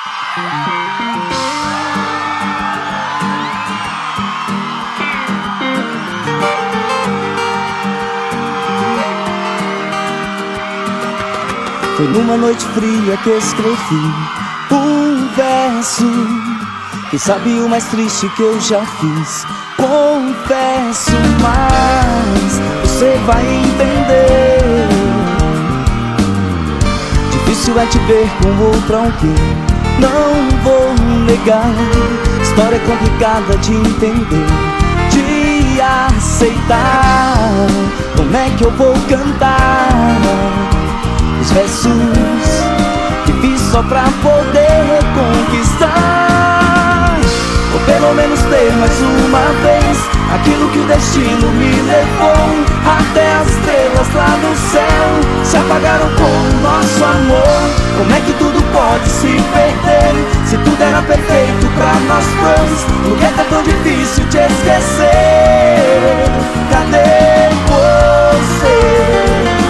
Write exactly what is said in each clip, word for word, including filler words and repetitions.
Foi numa noite fria que escrevi um verso. Quem sabe o mais triste que eu já fiz. Confesso, mas você vai entender. Difícil é te ver com outra alguém, não vou negar. História complicada de entender, de aceitar. Como é que eu vou cantar os versos que fiz só pra poder conquistar? Ou pelo menos ter mais uma vez aquilo que o destino me levou. Até as estrelas lá no céu se apagaram com o nosso amor. Como é que tudo pode se perder, se tudo era perfeito pra nós dois? Por que é tão difícil te esquecer? Cadê você?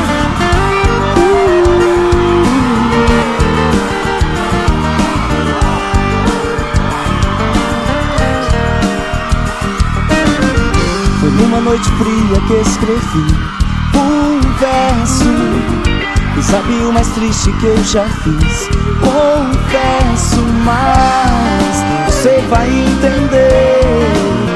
Numa noite fria que escrevi um verso. Quem sabe o mais triste que eu já fiz. Confesso, mas você vai entender.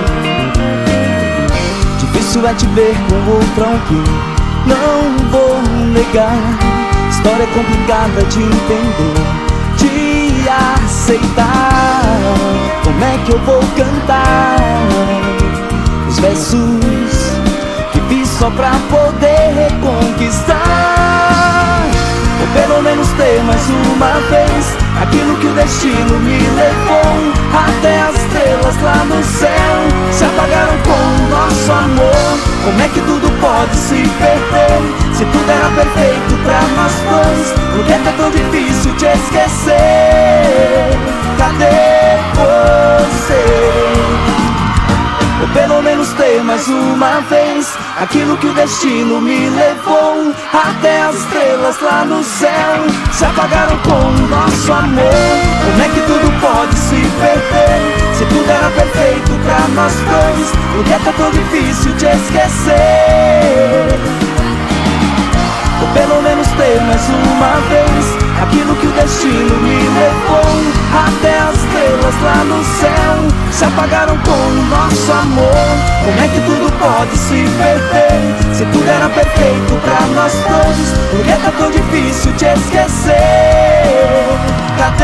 Difícil é te ver com outra alguém, não vou negar. História complicada de entender, de aceitar. Como é que eu vou cantar os versos que fiz só pra poder conquistar? Ou pelo menos ter mais uma vez aquilo que o destino me levou. Até as estrelas lá no céu se apagaram com o nosso amor. Como é que tudo pode se perder, se tudo era perfeito pra nós dois? Por que é tão difícil te esquecer? Cadê você? Ou pelo menos ter mais uma vez aquilo que o destino me levou. Até as estrelas lá no céu se apagaram com o nosso amor. Como é que tudo pode se perder, se tudo era perfeito pra nós dois? Por que é tão difícil te esquecer? Ou pelo menos ter mais uma vez aquilo que o destino me levou. Até as estrelas lá no céu se apagaram com o nosso amor. Como é que tudo pode se perder, se tudo era perfeito pra nós dois? Por que é tão difícil te esquecer? Cadê